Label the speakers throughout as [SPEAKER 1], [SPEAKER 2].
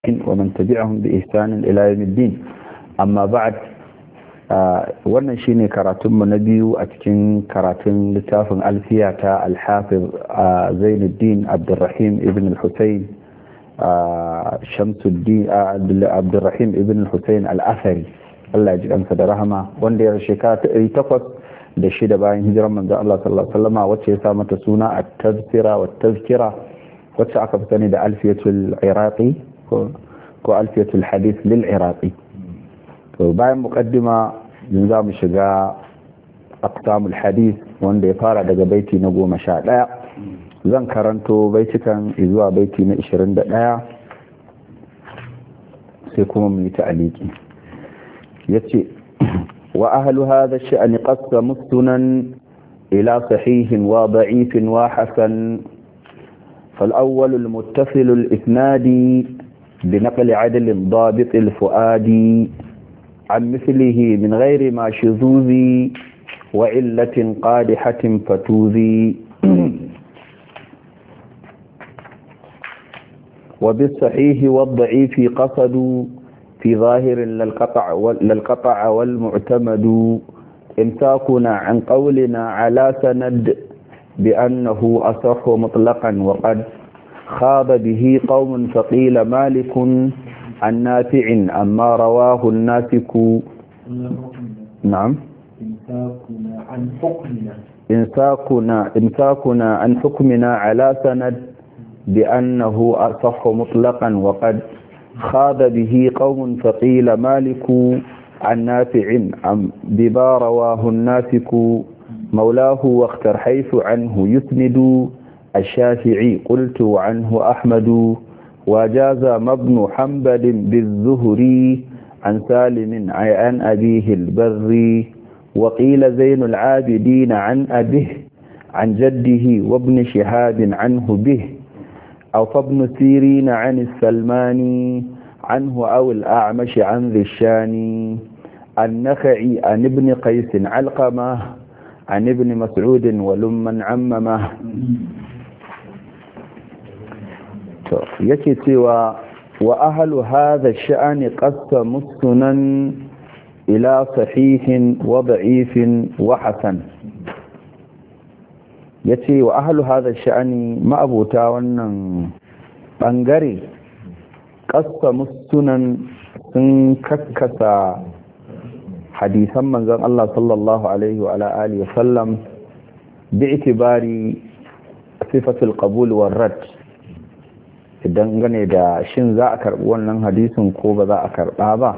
[SPEAKER 1] ومن تبعهم بإحسان إلى يوم الدين أما بعد wannan shine karatunmu na biyu a cikin karatun littafin alfiya ta alhafiz Zainuddin Abdurrahim ibn al-Husayn Shamsuddin Abdurrahim ibn al-Husayn al-Athari Allah ya ji kansa da rahama wanda ya shekara ta 806 bayan hijirar manzon Allah sallallahu alaihi wasallam wacce ya sa mata suna at-tazkira wa tazkira wacce aka fi sani da alfiyatul iraqi ko alfiyatul hadith lil iraqi. To bayan muqaddima yanzu za mu shiga aqsamul hadith wanda ya fara daga baiti na 11 zan karanto baitikan zuwa baiti na 21 sai kuma mu yi ta'aliki. yace wa ahlu hadha ash-sha'n qasamu sunan ila sahihin wa da'ifin wa hasan فالأول المتصل الإسناد بنقل عدل ضابط الفؤاد عن مثله من غير ما شذوذ وعلة قادحة فتوذي وبالصحيح والضعيف قصدوا في ظاهر للقطع والمعتمد امساكنا عن قولنا على سند بأنه أصح مطلقا وقد خاض به قوم فقيل مالك عن نافع أما رواه الناسك. نعم إمساكنا عن حكمنا على سند بأنه أصح مطلقا وقد خاض به قوم فقيل مالك عن نافع بما رواه الناسك مولاه واختر حيث عنه يسند الشافعي قلت عنه أحمد وجاز ابن حنبل بالزهري عن سالم عن أبيه البري وقيل زين العابدين عن أبيه عن جده وابن شهاب عنه به أو فابن سيرين عن السلماني عنه أو الأعمش عن ذي الشاني النخعي عن ابن قيس علقمه عن ابن مسعود ولمن عممه. yake cewa wa ahlu hadha ash-sha'ni qasamu sunan ila sahihin wa da'ifin wa hasan. yace wa ahlu hadha ash-sha'ni ma'abuta wannan bangare qasamu sunan sun kakkasa hadisan manzon Allah sallallahu alaihi wa alihi wa sallam bi'tibari sifatul qabul war rad, idan gane da shin za a karbi wannan hadisin ko ba za a karba ba.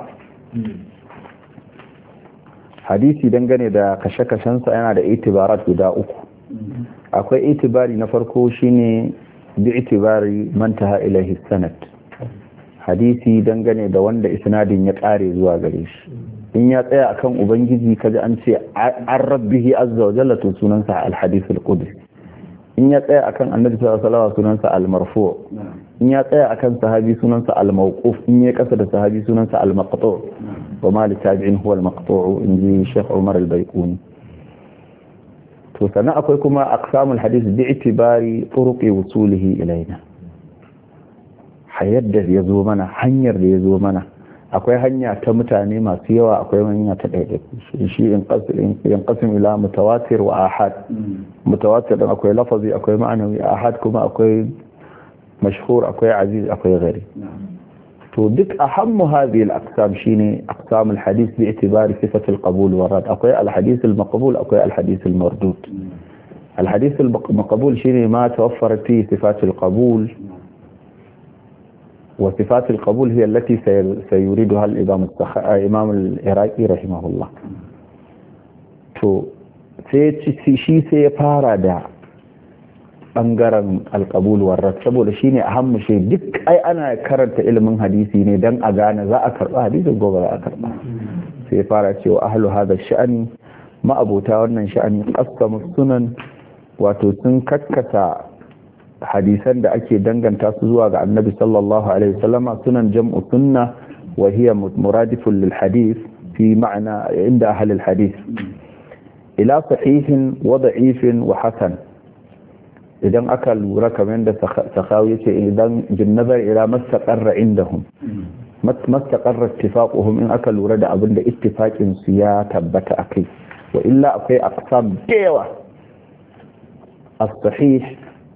[SPEAKER 1] hadisi dangane da kashe-kashensa yana da itibarat guda uku. akwai itibari na farko shine bi'tibari mantaha ilaihi sanad, hadisi dangane da wanda isnadin ya kare zuwa gare shi. in ya tsaya akan ubangiji kaji an ce an rabbihi azza wa jalla to sunansa al-hadith al-qudsi. in ya tsaya akan annabi sallallahu alaihi wasallam sunansa al-marfu'. in ya tsaya akan sahabi sunansa al-mawquf. in ya kasa da sahabi sunansa al-maqtu'. wa ma li tabi'in huwa al-maqtu' inji Sheikh Umar al-Baiquni. to sannan akwai kuma aqsamul hadith bi'tibari turuqi wusulihi ilaina, hayar da yazo mana, hanyar da yazo mana. akwai hanya ta mutane masu yawa, akwai hanya ta ɗaiɗaiku. shi in qasim ila mutawatir wa ahad. mutawatir din akwai lafazi, akwai ma'anawi. ahad kuma akwai mashhur, akwai aziz, akwai gari. to duk ahammu hadhihi al-aqsam shine aqsam al-hadith bi i'tibari sifat al-qabul wa rad. akwai al-hadith al-maqbul, akwai al-hadith al-mardud. al-hadith al-maqbul shine ma tawaffarat fi sifat al-qabul, وصفات القبول هي التي سيريدها الإمام العراقي رحمه الله. to shi sai ya fara da bangaren alqabul warrad, saboda shine ahammu shi. duk ai ana karanta ilimin hadisi ne dan a gane za a karba hadisin gobe za a karba. sai ya fara cewa ahlu hadha sha'ani, ma'abota wannan sha'ani qasamu sunan, wato sun kakkata hadisan da ake danganta su zuwa ga annabi sallallahu alaihi wasallama sunan jam'u sunna wa hiya muradifun lil hadith fi ma'na inda ahli al hadith ila sahihin wa da'ifin wa hasan. idan aka lura kamar da Sakhawi yace idan jinnazar ila mastaqarra indahum mastaqarra ittifaquhum in aka lura da abin da ittifaqin su ya tabbata akai wa illa akwai aqsam dewa as-sahih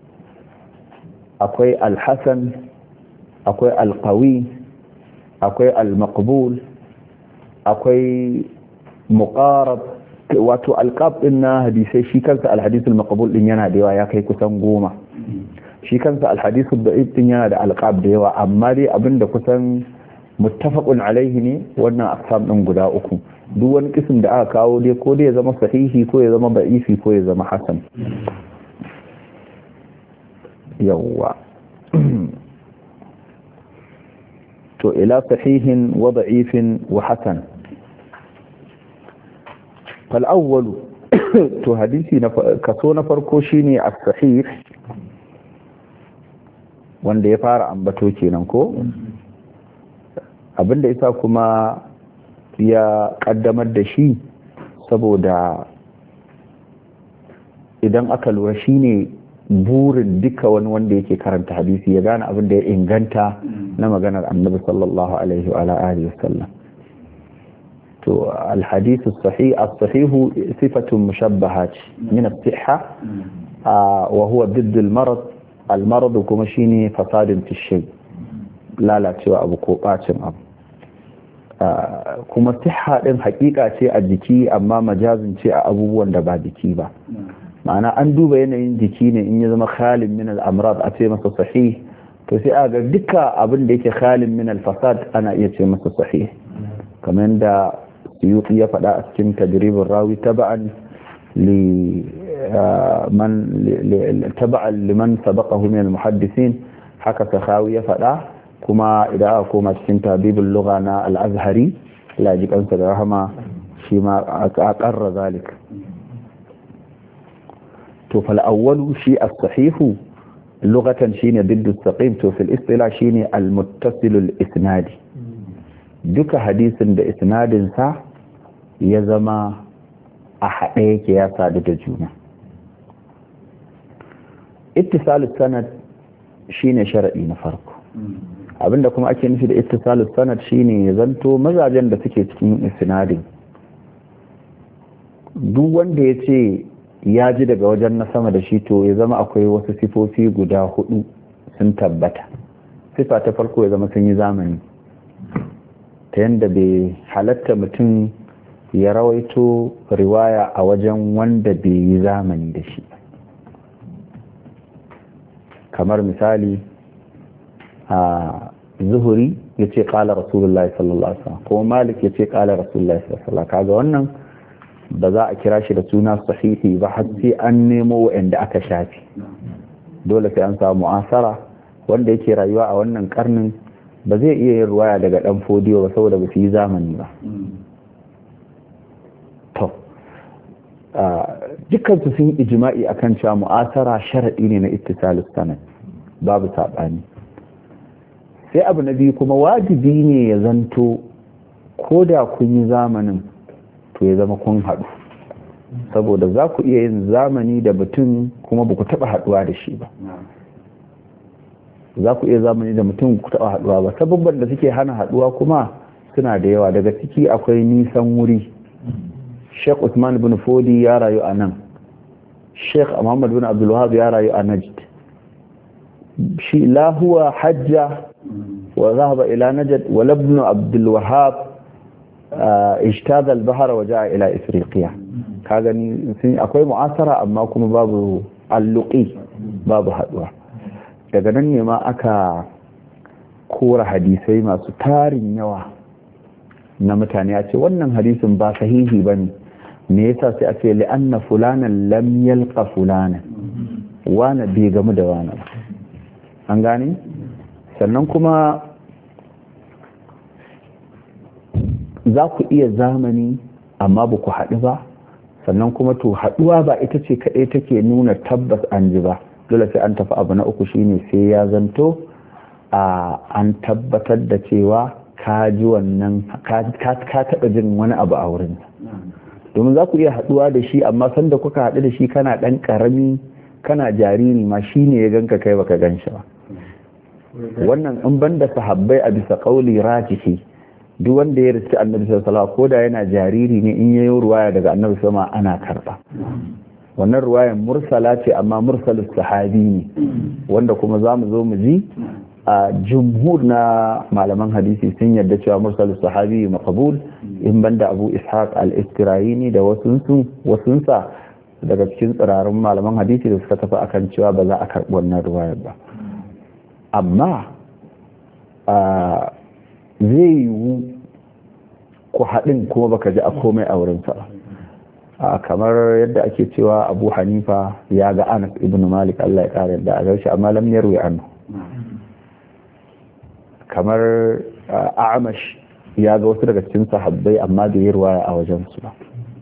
[SPEAKER 1] akwai al-hasan akwai al-qawi akwai al-maqbul akwai muqarab wato alqab din na hadisai shi kansa al-hadith al-maqbul din yana da yawa ya kai kusan 10 shi kansa al-hadith ad-da'if din yana da alqab da yawa amma dai abinda kusan muttafaqun alaihi ne wannan aqsam din guda uku duk wani kisim da aka kawo dai ko dai ya zama sahihi ko ya zama da'ifi ko ya zama hasan yawa to ila sahihin wa da'ifin wa hasan fal awwal to hadisi na kaso na farko shine as-sahih wanda ya fara ambato kenan ko abinda yasa kuma ya kaddamar da shi saboda idan aka lura shine burin duka wani wanda yake karanta hadisi ya gane abin da ya inganta na maganar annabi sallallahu alaihi wa alihi wasallam to alhadith as-sahih as-sahih sifatun mushabbahat min as-sihha wa huwa ضد المرض المرض kuma shine fasadin fi shay lalacewa abu ko bacin abu kuma sihha din hakika ce a jiki amma majazin ce a abubuwan da ba jiki ba ma'ana an duba yanayin jiki ne in ya zama khalin min al-amrad a ce masa sahih to sai a ga duka abin da yake khalin min al-fasad ana iya ce masa sahih kamar da Suyuti ya faɗa a cikin tadribin rawi taba'an liman sabaqahu min al-muhaddisin haka Sakhawi ya faɗa kuma idan aka koma cikin tabibul lugha na al-Azhari la ji kansa da rahama shi ma a qarra zalik to fal awwalu shi as-sahihu lughatan shine ضد السقيم to fil istilah shine al-muttasil al-isnadi duka hadisin da isnadin sa ya zama a haɗe yake ya sadu da juna ittisalus sanad shine sharadi na farko abinda kuma ake nufi da ittisalus sanad shine ya zanto mazajen da suke cikin isnadin duk wanda ya ce ya ji daga wajen na sama da shi to ya zama akwai wasu sifofi guda 4 sun tabbata sifa ta farko ya zama sun yi zamani ta yadda bai halatta mutum ya rawaito riwaya a wajen wanda bai yi zamani da shi kamar misali a zuhuri ya ce kala rasulullahi sallallahu alaihi wasallam ko malik ya ce kala rasulullahi sallallahu alaihi wasallam kaga wannan ba za a kira shi da suna sahihi ba har sai an nemo wa'anda aka shafi dole sai an samu mu'asara wanda yake rayuwa a wannan karnin ba zai iya yin ruwaya daga dan fodiyo ba saboda ba su yi zamani ba to dukkan su sun yi ijma'i akan cewa mu'asara sharadi ne na ittisalus sanad babu sabani sai abu na biyu kuma wajibi ne ya zanto ko da kun yi zamanin to ya zama kun haɗu saboda za ku iya yin zamani da mutum kuma ba ku taɓa haɗuwa da shi ba za ku iya zamani da mutum ku taɓa haɗuwa ba sababban da suke hana haɗuwa kuma suna da yawa daga ciki akwai nisan wuri Sheikh Usman bin Fodi ya rayu a nan Sheikh Muhammad bin Abdul Wahhab ya rayu a Najd shi la huwa hajja wa zahaba ila Najd wa ibn Abdul Wahhab ijtada al-bahr wa jaa ila Ifriqiya ka gani akwai mu'asara amma kuma babu alluqi babu haduwa daga nan ne ma aka kora hadisai masu tarin yawa na mutane a ce wannan hadisin ba sahihi bane me yasa sai a ce li'anna fulanan lam yalqa fulanan wani bai gamu da wani an gane sannan kuma za ku iya zamani amma ba ku haɗu ba sannan kuma to haɗuwa ba ita ce kaɗai take nuna tabbas an ji ba dole sai an tafi abu na uku shine sai ya zanto an tabbatar da cewa ka ji wannan ka taɓa jin wani abu a wurin domin za ku iya haɗuwa da shi amma sanda kuka haɗu da shi kana ɗan ƙarami kana jariri ma shine ya ganka kai baka gan shi ba. Wannan in banda sahabbai a bisa kauli rajihi, duk wanda ya riski annabi sallallahu alaihi wasallam ko da yana jariri ne in yayi ruwaya daga annabi sallallahu alaihi wasallam ana karba. Wannan ruwayan mursala ce amma mursalus sahabi ne, wanda kuma zamu zo mu ji a jumhur na malaman hadisi sun yarda cewa mursalus sahabi maqbul, in banda Abu Ishaq al-Istirayini da wasunsa daga cikin tsirarin malaman hadisi da suka tafi akan cewa ba za a karbi wannan ruwayar ba. Amma zai yiwu ku haɗin kuma baka ji a komai a wurinsa ba. Kamar yadda ake cewa Abu Hanifa ya ga Anas ibn Malik Allah ya kare da a gaishe amma lam yarwi anhu. Kamar A'mash ya ga wasu daga cikin sahabbai amma bai yi ruwaya a wajen su ba.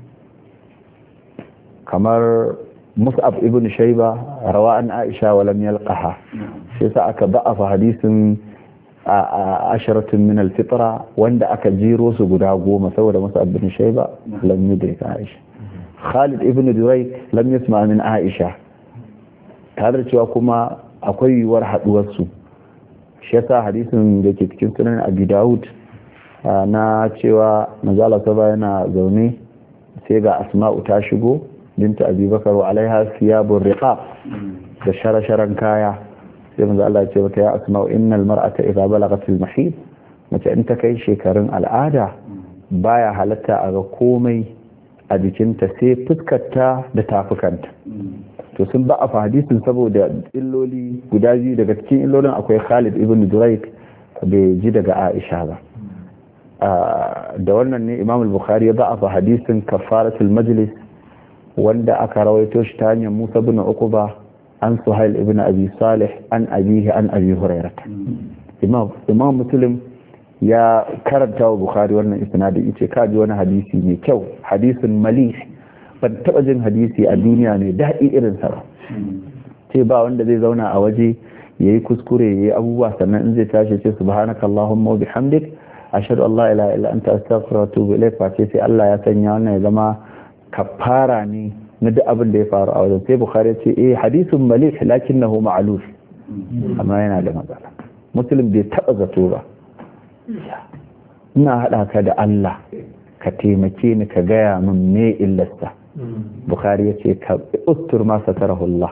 [SPEAKER 1] Kamar Mus'ab ibn Shayba rawa an Aisha wa lam yalqaha, shi yasa aka ba'afa hadisin asharatun min al-fitra wanda aka jiro su guda 10 saboda Mus'ab ibn Shayba lam yudrika Aisha. Khalid ibn Durayk lam yasma min Aisha, tare da cewa kuma akwai yiwuwar haduwar su. Shi yasa hadisin da ke cikin sunan Abi Dawud na cewa manzo Allah yana zaune sai ga Asma'u ta shigo binta Abi Bakar wa alaiha thiyabur riqaq da shara-sharan kaya, sai manzo Allah ya ce mata ya Asma'u innal mar'ata idha balagat al-mahid, mace in ta kai shekarun al'ada baya halatta a ga komai a jikinta sai fuskarta da tafukanta. To sun ba a hadisin saboda illoli guda biyu, daga cikin illolin akwai Khalid ibn Durayk bai ji daga Aisha ba. Da wannan ne Imam al-Bukhari ya ba a hadisin kafaratul majlis wanda aka rawaito shi ta hanyar Musa ibn Uqba an Suhail ibn Abi Salih an abihi an Abi Hurairah. Imam Muslim ya karanta wa Bukhari wannan isnadi, yace ka ji wani hadisi mai kyau, hadisin malih, ban taba jin hadisi a duniya ne daɗi irin sa ba. Ce ba wanda zai zauna a waje yayi kuskure yayi abubuwa sannan in zai tashi ce subhanakallahumma wa bihamdik ashhadu an la ilaha illa anta astaghfiruka wa atubu ilayk, fa sai Allah ya sanya wannan ya zama kafara ne na duk abin da ya faru a wajen. Sai Bukhari ya ce hadisun malih lakinnahu ma'luf, amma yana da matsala. Muslim bai taba zato ba. Ina haɗa ka da Allah ka taimake ni ka gaya min me illarsa. Bukhari ya ce ka ustur ma satarahullah.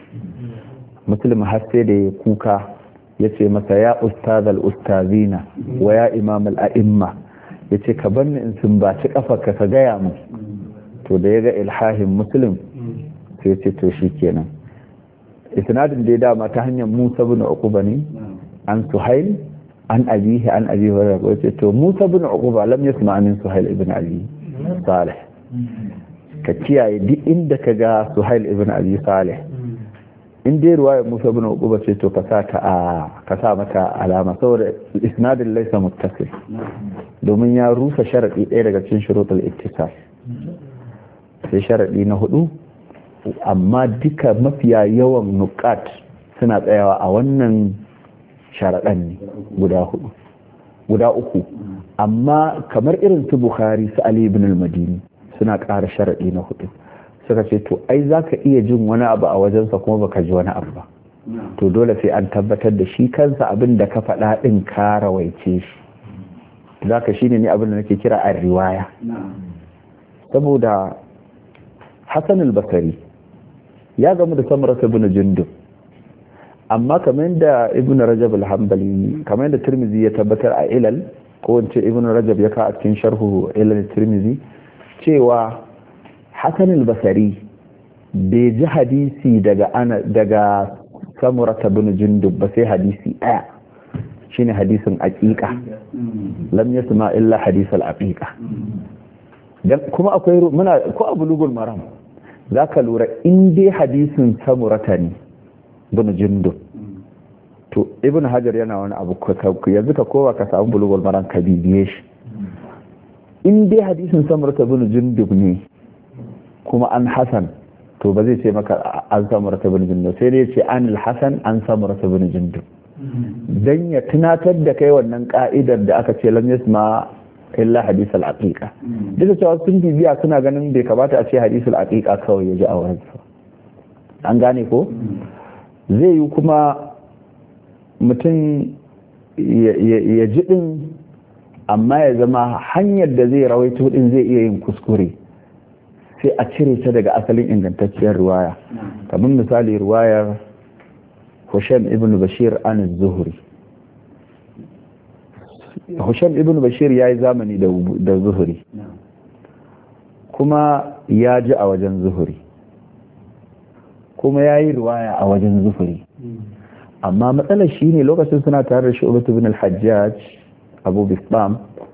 [SPEAKER 1] Muslim har sai da ya kuka ya ce masa ya ustazal ustazina wa ya imam al'a'imma, ya ce ka bar ni in sumbaci kafarka ka gaya min. To da ya ga ilhahin Muslim sai ya ce to shi kenan. Isnadin da ya dama ta hanyar Musa bin Uqba ne an Suhail an abihi an Abi Hurairah, wace to Musa bin Uqba lam yasma min Suhail ibn Abi Salih. Ka kiyaye duk inda ka ga Suhail ibn Abi Salih, in dai ruwayar Musa bin Uqba ce to ka sa mata alama saboda isnadin laysa muttasil, domin ya rusa sharadi ɗaya daga cikin shurutul ittisal. Sai sharadi na 4, amma duka mafiya yawan nuqat suna tsayawa a wannan sharaɗan ne guda uku, amma kamar irin su Bukhari su Ali ibn al-Madini suna ƙara sharaɗi na 4. Suka ce to ai zaka iya jin wani abu a wajensa kuma baka ji wani abu ba, to dole sai an tabbatar da shi kansa abin da ka faɗa ɗin ka rawaice shi. Zaka shine ne abin da nake kira a riwaya. Saboda Hassan al-Basri ya gamu da Samurah ibn Jundub, amma kamar da Ibn Rajab al-Hanbali, kamar da Tirmidhi ya tabbatar a Ilal, ko wance Ibn Rajab ya ka a cikin sharhu Ilal Tirmidhi, cewa Hassan al-Basri bai ji hadisi daga Samurah ibn Jundub ba sai hadisi ɗaya, shine hadisin aqiqa, lam yasma illa hadith al-aqiqa. Dan kuma akwai ko a Bulughul Maram zaka lura in dai hadisin Samurah ne ibn Jundub, to Ibn Hajar yana wani abu yanzu ka kowa ka samu Bulughul Maram ka bibiye shi, in dai hadisin Samurah ibn Jundub ne kuma an Hasan, to ba zai ce maka an Samurah ibn Jundub, sai dai ce an al-Hasan an Samurah ibn Jundub, dan ya tunatar da kai wannan ka'idar da aka ce lam yasma illa hadith al-aqiqa. Duk da cewa sun bibiya suna ganin bai kamata a ce hadith al-aqiqa kawai ya ji a wurin sa. an gane ko zai yi kuma mutum ya ji din amma ya zama hanyar da zai rawaito din zai iya yin kuskure sai a cire ta daga asalin ingantacciyar riwaya kamar misali riwayar Hushaym ibn Bashir an Zuhri. Hushaym ibn Bashir yayi zamani da Zuhri kuma ya ji a wajen Zuhri kuma yayi riwaya a wajen Zuhri amma matsalar shine lokacin suna tare da Shu'bah ibn al-Hajjaj Abu Bistam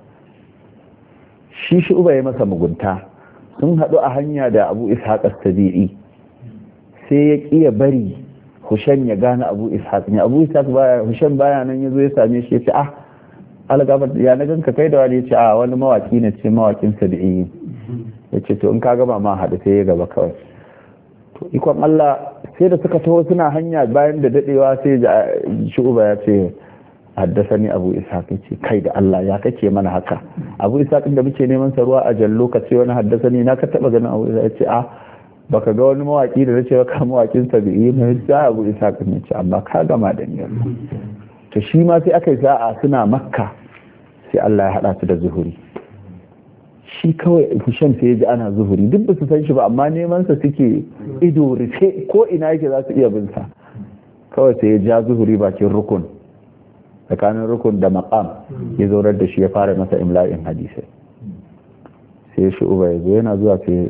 [SPEAKER 1] shi Shu'bah ya masa mugunta sun haɗu a hanya da Abu Ishaq as-Sabi'i sai ya kiya bari Hushaym ya gane Abu Ishaq ne Abu Ishaq baya Hushaym baya nan yazo ya same shi ya ce algabar ya na ganka kai da wani ya ce wani mawaki ne ce mawakin Sabi'i ya ce to in ka gaba ma haɗu sai ya gaba kawai to ikon Allah sai da suka taho suna hanya bayan da dadewa sai Shu'bah ya ce haddasani Abu Ishaq ya ce kai da Allah ya kake mana haka Abu Ishaq da muke neman sa ruwa a jallo ka ce wani haddasani na ka taba ganin Abu Ishaq ya ce baka ga wani mawaki da nace ka mawakin Sabi'i ne sai Abu Ishaq ne ce amma ka gama da ni to shi ma sai aka yi sa'a suna Makka sai Allah ya hada su da Zuhuri shi kawai Hisham sai ya ji ana Zuhuri duk ba su san shi ba amma neman sa suke ido rufe ko ina yake za su iya bin sa kawai sai ya ja Zuhuri bakin rukun tsakanin rukun da maqam ya zaurar da shi ya fara masa imla'in hadisi sai Shu'bah ya zo yana zuwa sai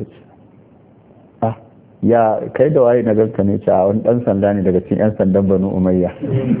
[SPEAKER 1] ya kai da waye na ganka ne ce wani dan sanda ne daga cikin yan sandan Banu Umayya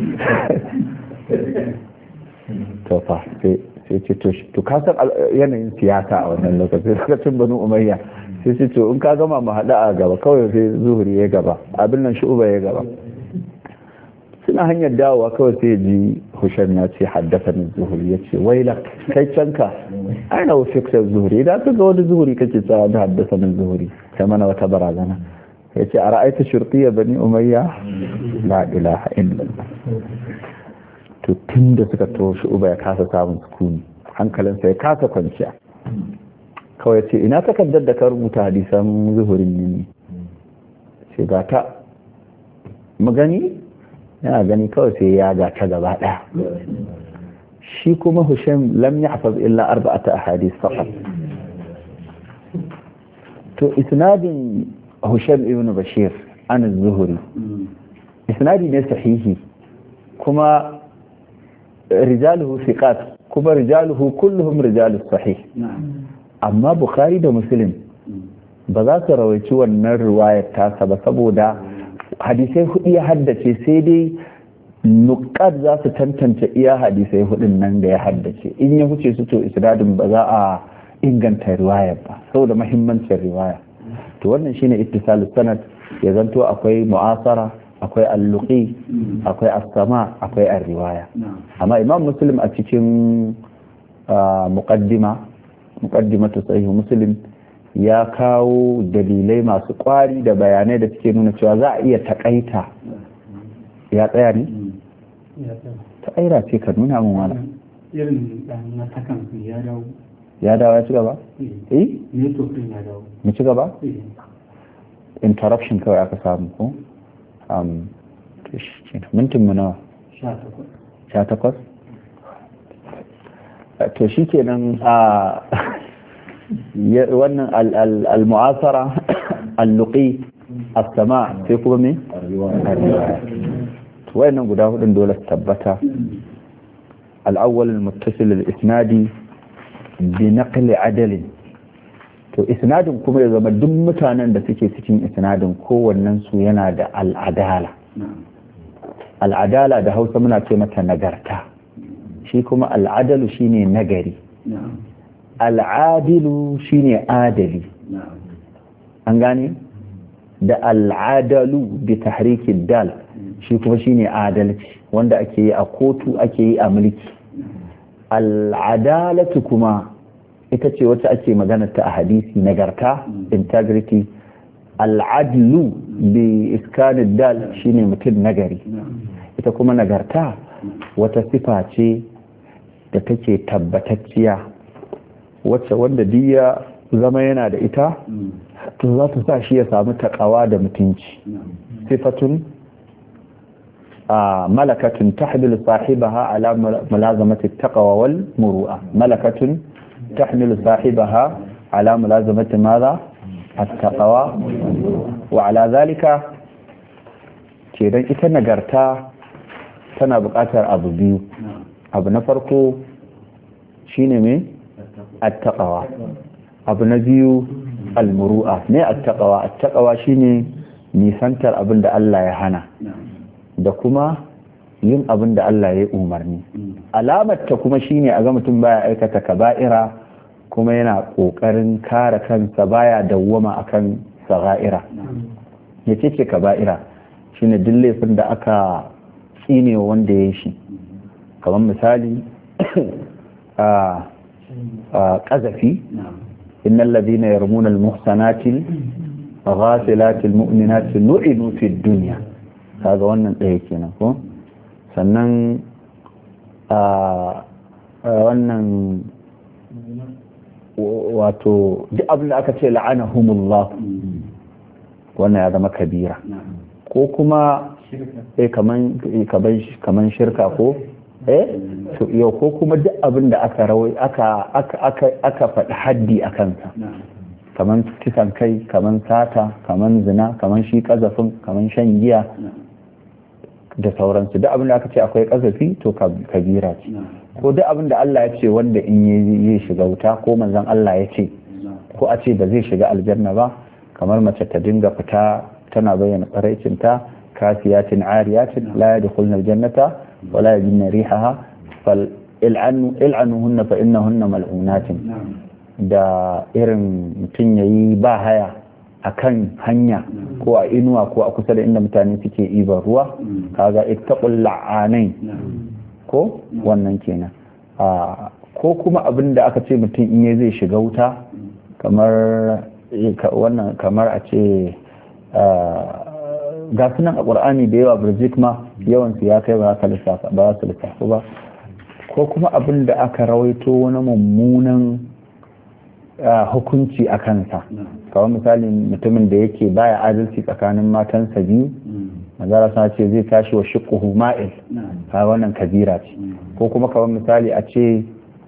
[SPEAKER 1] to fa sai ce to ka san yanayin siyasa a wannan lokacin Banu Umayya sai ce to in ka gama mu hada a gaba kawai sai Zuhri ya gaba abin nan Shu'bah ya gaba suna hanyar dawowa kawai sai ji Hushaym ya ce haddathani Zuhri ya ce wailak kai canka ana wafikta Zuhri da ka ga wani Zuhri kake cewa da haddathani Zuhri kai mana wata barazana ya ce a ra'aita shurtiyya Bani Umayya la ilaha illallah to tun da suka to Shu'bah ya kasa samun sukuni hankalinsa ya kasa kwanciya kawai ce ina takardar da ka rubuta hadisan Zuhrin ne ce ga ta magani yana gani kawai sai ya ga ta gaba daya shi kuma Hushaym lam yahfaz illa arba'ata ahadith faqat to isnadin Hushaym ibn Bashir an az-Zuhri isnadi ne sahihi kuma rijaluhu thiqat kuma rijaluhu kulluhum rijalus sahih amma Bukhari da Muslim ba za su rawaici wannan riwayar tasa ba saboda hadisai hudu ya haddace sai dai nukat za su tantance iya hadisai hudun nan da ya haddace in ya huce su to isnadin ba za a inganta riwayar ba saboda muhimmancin riwaya to wannan shine ittisalus sanad ya zanto akwai mu'asara akwai al-luqi akwai as-sama akwai ar-riwaya amma Imam Muslim a cikin muqaddimatu sahih Muslim ya kawo dalilai masu kwari da bayanai da suke nuna cewa za a iya takaita ya tsaya ne? ta aira ce ka nuna mun wala
[SPEAKER 2] irin na takan ya dawo
[SPEAKER 1] ya dawo ya ci gaba?
[SPEAKER 2] ne to ya dawo
[SPEAKER 1] mu ci gaba? interruption kawai aka samu ko? mintin mu nawa? 18 to shi kenan a wannan al-mu'asara al-luqi as-sama sai kuma me ar-riwaya to wayannan guda hudun dole su tabbata al-awwal al-muttasil al-isnadi bi naqli adalin to isnadin kuma ya zama duk mutanen da suke cikin isnadin kowannen su yana da al-adala al-adala da Hausa muna ce mata nagarta shi kuma al-adalu shine nagari al'adilu shine adali an gane da al'adalu bi tahrikin dal shi kuma shine adalci wanda ake yi a kotu ake yi a mulki al'adalatu kuma ita ce wacce ake magana ta a hadisi nagarta integrity al'adlu bi iskanin dal shine mutum nagari ita kuma nagarta wata sifa ce da take tabbatacciya wacce wanda diya zama yana da ita to za ta sa shi ya samu takawa da mutunci sifatun malakatun tahmilu sahibaha ala mulazamati taqwa wal muru'a malakatun tahmilu sahibaha ala mulazamati madha at-taqwa wa ala zalika kenan ita nagarta tana buƙatar abu biyu. Abu na farko shine me at-taqwa, abu na biyu al-muru'a. ne at-taqwa shine nisantar abin da Allah ya hana da kuma yin abin da Allah ya umarni. Alamar ta kuma shine a ga mutum baya aikata kaba'ira kuma yana kokarin kare kansa baya dawwama akan sagha'ira. yace ce kaba'ira shine duk laifin da aka tsine wanda ya yi shi, kamar misali ƙazafi innal ladina yarmuna al-muhsanati ghasilatil mu'minati nu'inu fid dunya, kaga wannan ɗaya kenan ko. sannan wannan wato duk abin da aka ce la'anahumullah wannan ya zama kabira, ko kuma kaman shirka ko yau ko kuma duk abin da aka faɗi haddi a kansa, kaman kisan kai, kaman sata, kaman zina, kaman shi kazafin, kaman shan giya da sauransu. Duk abin da aka ce akwai kazafi to kabira ce, ko duk abin da Allah ya ce wanda in yi shiga wuta, ko manzon Allah ya ce, ko a ce ba zai shiga aljanna ba, kamar mace ta dinga fita tana bayyana tsaraicinta, kasiyatin ariyatin la yadkhulna aljannata wa la yajidna rihaha fal il'anuhunna fa innahunna mal'unatin. da irin mutum yayi ba haya akan hanya ko a inuwa ko a kusa da inda mutane suke ibar ruwa, kaga ittaqul la'anain ko wannan kenan. ko kuma abin da aka ce mutum in zai shiga wuta, kamar wannan, kamar a ce ga sunan a ƙur'ani da yawa birjik ma yawansu ya kai ba su lissafa ba. ko kuma abin da aka rawaito wani mummunan hukunci a kansa, kawai misali mutumin da yake baya adalci tsakanin matansa biyu, manzara suna ce zai tashi wa shiqquhu ma'il, ka wannan kabira ce. ko kuma kawai misali a ce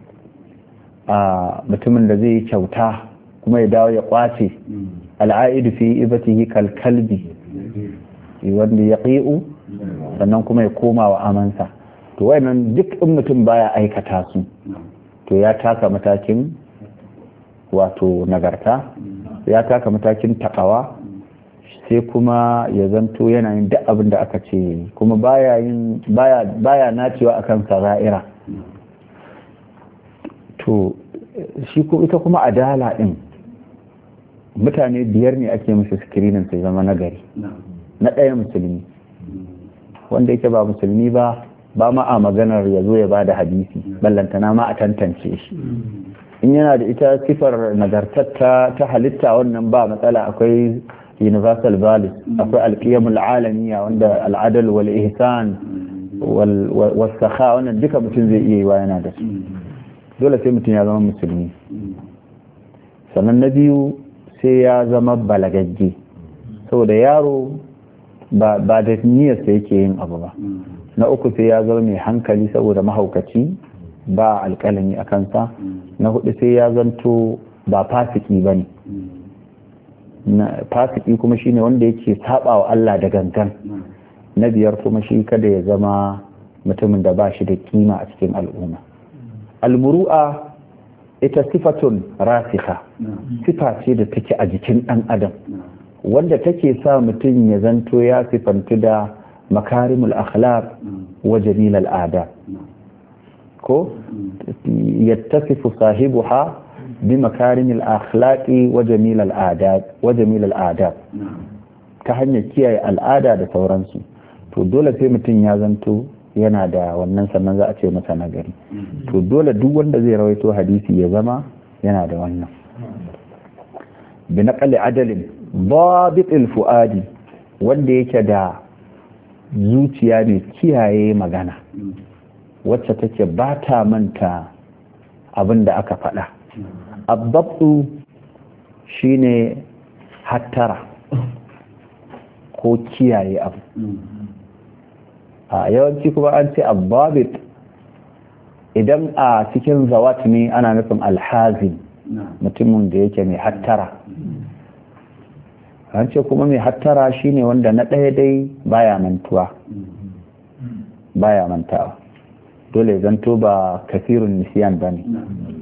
[SPEAKER 1] mutumin da zai yi kyauta kuma ya dawo ya kwace, al'aidu fi ibatihi kal kalbi wanda ya ƙi'u sannan kuma ya koma wa amansa. to wayannan duk in mutum baya aikata su to ya taka matakin wato nagarta, ya taka matakin takawa, sai kuma ya zanto yana yin duk abin da aka ce, kuma baya nacewa akan sara'ira. to shi ko ita kuma adala din mutane biyar ne ake musu screening sai zama nagari. na ɗaya musulmi, wanda yake ba musulmi ba ma a maganar ya zo ya ba da hadisi, ballantana ma a tantance shi. in yana da ita sifar nagartatta ta halitta wannan ba matsala, akwai universal values, akwai alqiyamul alamiya wanda al'adal wal ihsan wal sakha, wannan duka mutum zai iya yi wa yana da su. dole sai mutum ya zama musulmi. sannan na biyu sai ya zama balagagge, saboda yaro ba da niyyarsa yake yin abu ba. na uku sai ya zama mai hankali, saboda mahaukaci ba alƙalami a kansa. na hudu sai ya zanto ba fasiki ba ne. fasiki kuma shine wanda yake saba wa Allah da gangan. na biyar kuma shi kada ya zama mutumin da ba shi da kima a cikin al'umma. almuru'a ita sifatun rasikha, sifa ce da take a jikin ɗan adam, wanda take sa mutum ya zanto ya sifantu da makarimul akhlaq wa jamilal adab, ko yattasifu sahibuha bi makarimil akhlaqi wa jamilal adab, ta hanyar kiyaye al'ada da sauransu. to dole sai mutum ya zanto yana da wannan, sannan za a ce masa nagari. to dole duk wanda zai rawaito hadisi ya zama yana da wannan. bi naqli adalin dabit al-fuadi, wanda yake da zuciya mai kiyaye magana, wacce take ba ta manta abin da aka faɗa. Abdabtu shine hattara, ko kiyaye abu. A yawanci kuma an ce abbabit idan a cikin zawat ne ana nufin alhazin mutumin da yake mai hattara. An ce kuma mai hattara shine wanda na ɗaya dai baya mantawa dole zanto ba kafirun nisiyan ba ne.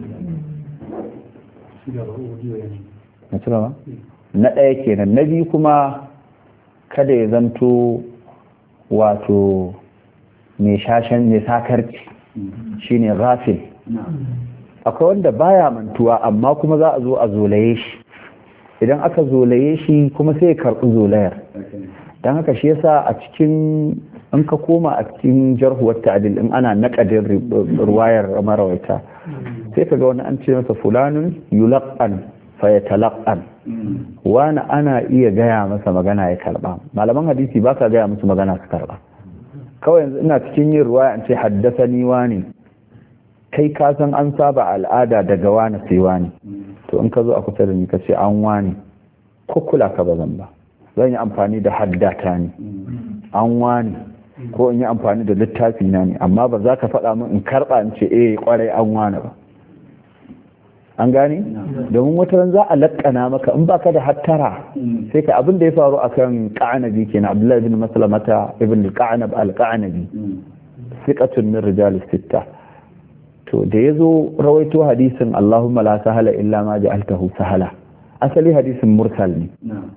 [SPEAKER 1] Na ɗaya kenan. Na biyu kuma kada ya zanto wato mai sakarci shine ghafil. Akwai wanda baya mantuwa amma kuma za a zo a zolaye shi, idan aka zolaye shi kuma sai ya karɓi zolayar. don haka shi yasa a cikin in ka koma a cikin jarhuwar ta'adil in ana naƙadin ruwayar marawaita sai ka ga wani an ce masa fulanun yulaqqan fa yatalaqqan, wani ana iya gaya masa magana ya karba. Malaman hadisi ba ka gaya musu magana su karba. Kawai yanzu ina cikin yin ruwaya an ce haddasani wani, kai ka san an saba al'ada daga wani sai wani, to in ka zo a kusa da ni ka ce an wani ko kula ka ba zan ba, zan yi amfani da haddata ne an wani, ko in yi amfani da littafi na ne, amma ba za ka faɗa min in karɓa in ce kwarai an wani ba. An gane? Domin wata ran za a laƙana maka in baka da hattara sai ka abin da ya faru akan Qanabi kenan, Abdullahi ibn Maslamata ibn al-Qanab al-Qanabi thiqatun min rijal sitta. To da yazo rawaito hadisin Allahumma la sahala illa ma ja'altahu sahala, asali hadisin mursal ne.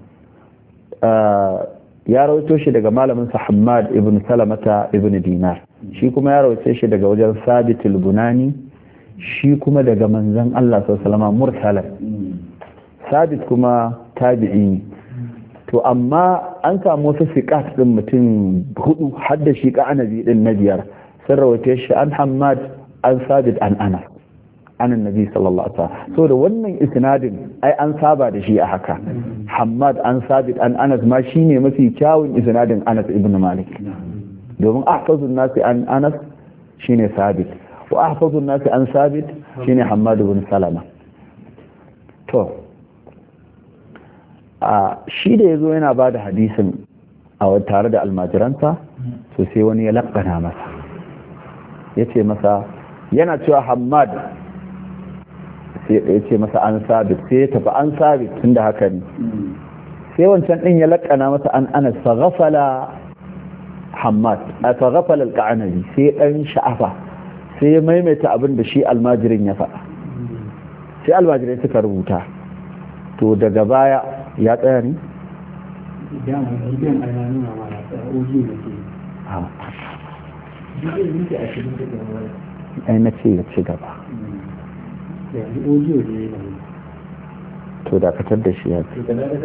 [SPEAKER 1] Ya rawaito shi daga malamin sa Hammad ibn Salamata ibn Dinar, shi kuma ya rawaito shi daga wajen Sabit al-Bunani, shi kuma daga manzon Allah sallallahu alaihi wasallam mursalan. Sabit kuma tabi'i ne. To amma an samu wasu fiqat din mutum hudu har da shi Qanabi din na biyar sun rawaito shi an Hammad an Sabit an Anas an annabi sallallahu alaihi wasallam. So da wannan isnadin ai an saba da shi a haka. Hammad an Sabit an Anas ma shine mafi kyawun isnadin Anas ibn Malik, domin ahfazun nasi an Anas shine Sabit wa ahfazun nasi an Sabit shine Hammad ibn Salama. To shi da yazo yana bada hadisin a tare da almajiransa, to sai wani ya lakkana masa yace masa yana cewa Hammad, sai ya ce masa an Sabit, sai ya tafi an Sabit tunda haka ne. Sai wancan din ya lakkana masa an Anas, fa ghafala Hammad fa ghafala al-Qanabi, sai dan sha'afa sai ya maimaita abin da shi almajirin ya faɗa, sai almajirai suka rubuta. To daga baya ya tsaya ne? Ai na ce ya ci gaba. To dakatar da shi ya ce.